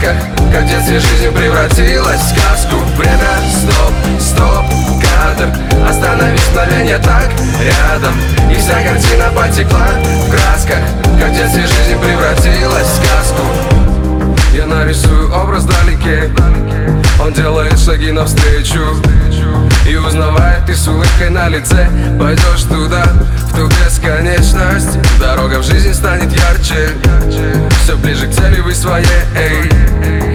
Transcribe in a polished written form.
красках, как в детстве жизнь превратилась в сказку. Время, стоп, стоп, кадр. Остановись, мгновенье так рядом. И вся картина потекла в красках, как в детстве жизнь превратилась в сказку. Я нарисую образ вдалеке, он делает шаги навстречу и узнавает, ты с улыбкой на лице пойдешь туда, в ту бесконечность. Дорога в жизни станет ярче, все ближе к цели вы своей.